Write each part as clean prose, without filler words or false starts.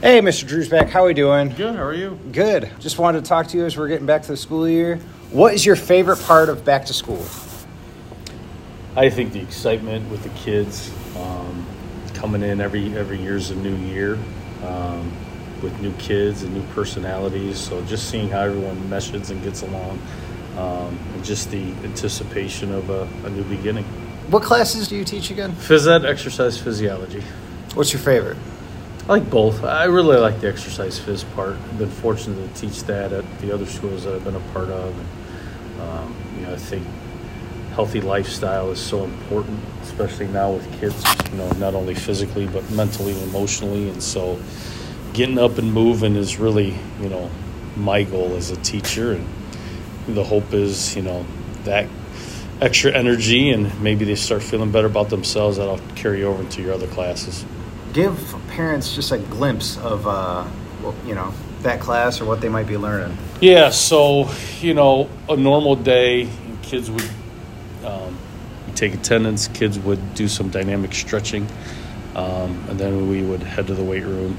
Hey, Mr. Drewsback, how are we doing? Good, how are you? Good. Just wanted to talk to you as we're getting back to the school year. What is your favorite part of back to school? I think the excitement with the kids coming in every year's a new year with new kids and new personalities. So just seeing how everyone meshes and gets along and just the anticipation of a new beginning. What classes do you teach again? Phys ed, exercise physiology. What's your favorite? I like both. I really like the exercise phys part. I've been fortunate to teach that at the other schools that I've been a part of. And, I think healthy lifestyle is so important, especially now with kids, not only physically but mentally and emotionally. And so getting up and moving is really, my goal as a teacher. And the hope is, that extra energy and maybe they start feeling better about themselves, that'll carry over into your other classes. Give parents just a glimpse of, that class or what they might be learning. Yeah, so, a normal day, kids would take attendance, kids would do some dynamic stretching, and then we would head to the weight room,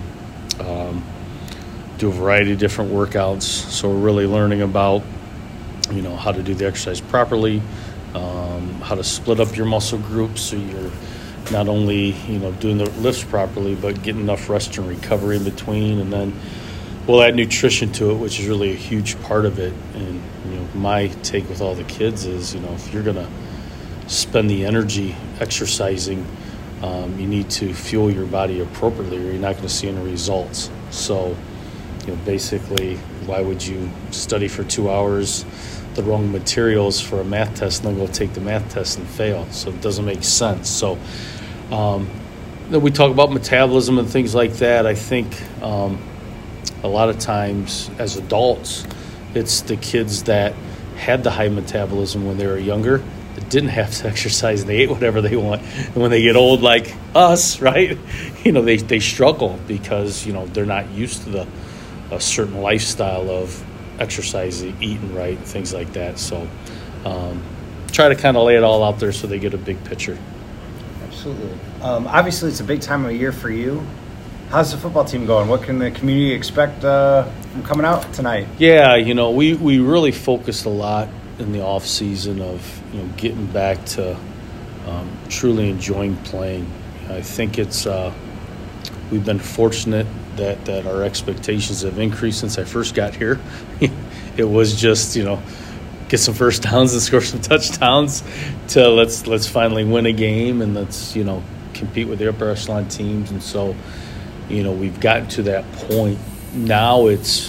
do a variety of different workouts. So we're really learning about, how to do the exercise properly, how to split up your muscle groups so you're not only, doing the lifts properly, but getting enough rest and recovery in between. And then we'll add nutrition to it, which is really a huge part of it. And, my take with all the kids is, if you're going to spend the energy exercising, you need to fuel your body appropriately or you're not going to see any results. So, basically, why would you study for 2 hours the wrong materials for a math test and then go take the math test and fail? So it doesn't make sense. So then we talk about metabolism and things like that. I think a lot of times as adults, it's the kids that had the high metabolism when they were younger that didn't have to exercise and they ate whatever they want. And when they get old like us, right, they struggle because, they're not used to a certain lifestyle of exercising, eating right, things like that. So try to kind of lay it all out there so they get a big picture. Absolutely. Obviously, it's a big time of year for you. How's the football team going? What can the community expect from coming out tonight? Yeah, we really focused a lot in the off season of getting back to truly enjoying playing. I think it's we've been fortunate that our expectations have increased since I first got here. It was just get some first downs and score some touchdowns to let's finally win a game and let's compete with the upper echelon teams. And so we've gotten to that point. Now it's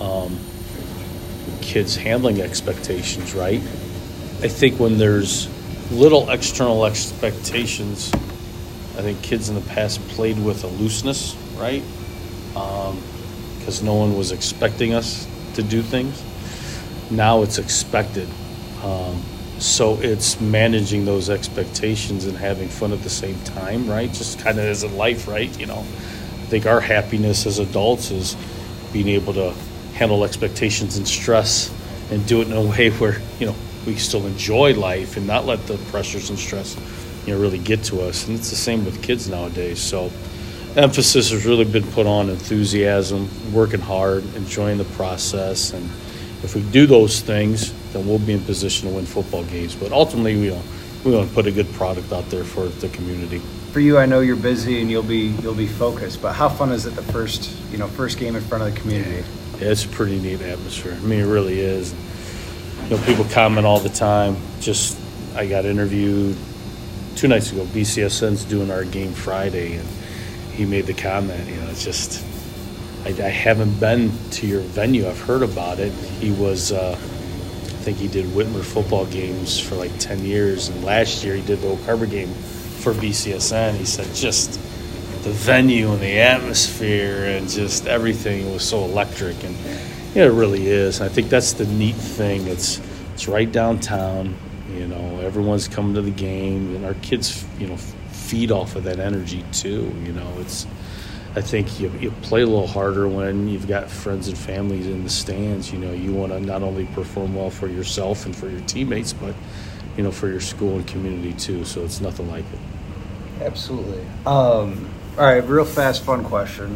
kids handling expectations, right? I think when there's little external expectations, I think kids in the past played with a looseness, right? Because no one was expecting us to do things. Now it's expected. So it's managing those expectations and having fun at the same time, right? Just kind of as in life, right? I think our happiness as adults is being able to handle expectations and stress and do it in a way where, we still enjoy life and not let the pressures and stress, really get to us. And it's the same with kids nowadays. So emphasis has really been put on enthusiasm, working hard, enjoying the process. And if we do those things, then we'll be in position to win football games. But ultimately, we want to put a good product out there for the community. For you, I know you're busy and you'll be focused, but how fun is it the first game in front of the community? Yeah, it's a pretty neat atmosphere. I mean, it really is. People comment all the time. I got interviewed 2 nights ago. BCSN's doing our game Friday, and he made the comment, it's just, I haven't been to your venue. I've heard about it. He was, I think he did Whitmer football games for like 10 years, and last year he did the Oak Harbor game for BCSN. He said just the venue and the atmosphere and just everything was so electric, and it really is. I think that's the neat thing. It's right downtown. Everyone's coming to the game, and our kids, feed off of that energy too. I think you play a little harder when you've got friends and families in the stands. You want to not only perform well for yourself and for your teammates, but for your school and community too. So it's nothing like it. Absolutely. All right, real fast, fun question. Do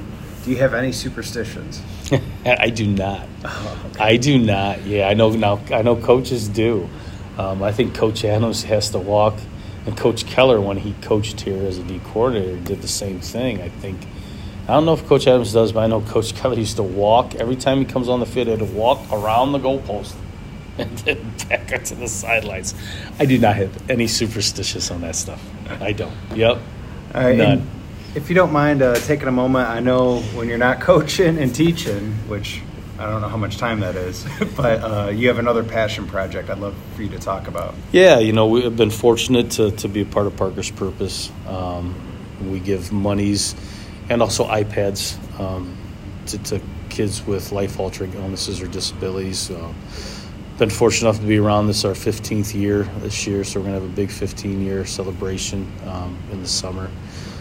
Do you have any superstitions? I do not. Oh, okay. I do not. Yeah, I know now. I know coaches do. I think Coach Adams has to walk, and Coach Keller, when he coached here as a D coordinator, did the same thing. I don't know if Coach Adams does, but I know Coach Keller used to walk every time he comes on the field. He had to walk around the goalpost and then back up to the sidelines. I do not have any superstitious on that stuff. I don't. Yep. All right, None. and if you don't mind taking a moment, I know when you're not coaching and teaching, which I don't know how much time that is, but you have another passion project I'd love for you to talk about. Yeah, we have been fortunate to be a part of Parker's Purpose. We give monies and also iPads to kids with life-altering illnesses or disabilities. Been fortunate enough to be around. This is our 15th year this year, so we're going to have a big 15-year celebration in the summer.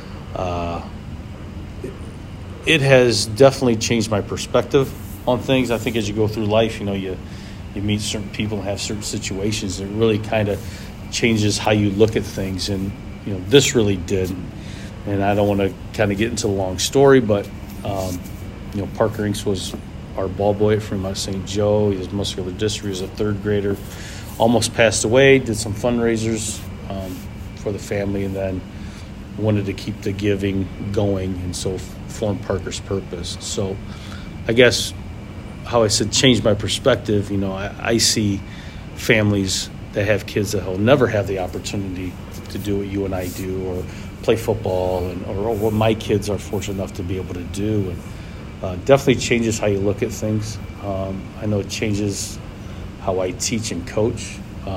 It has definitely changed my perspective on things. I think as you go through life, you meet certain people and have certain situations. It really kind of changes how you look at things, and this really did. And I don't want to kind of get into the long story, but Parker Inks was our ball boy at Fremont St. Joe. He has muscular dystrophy. He was a third grader. Almost passed away. Did some fundraisers for the family, and then wanted to keep the giving going, and so formed Parker's Purpose. So I guess how I said changed my perspective, I see families that have kids that will never have the opportunity to do what you and I do, or play football, or what my kids are fortunate enough to be able to do. And definitely changes how you look at things. I know it changes how I teach and coach.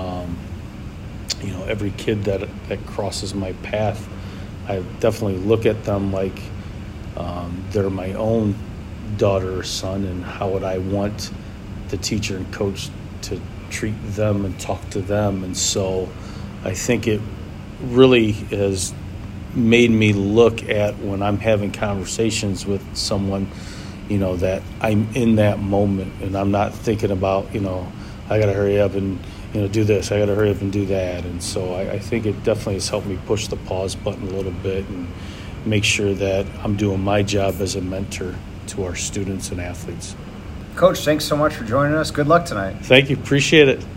Every kid that crosses my path, I definitely look at them like they're my own daughter or son, and how would I want the teacher and coach to treat them and talk to them. And so I think it really has made me look at, when I'm having conversations with someone, that I'm in that moment, and I'm not thinking about, I got to hurry up and, do this, I got to hurry up and do that. And so I think it definitely has helped me push the pause button a little bit and make sure that I'm doing my job as a mentor to our students and athletes. Coach, thanks so much for joining us. Good luck tonight. Thank you. Appreciate it.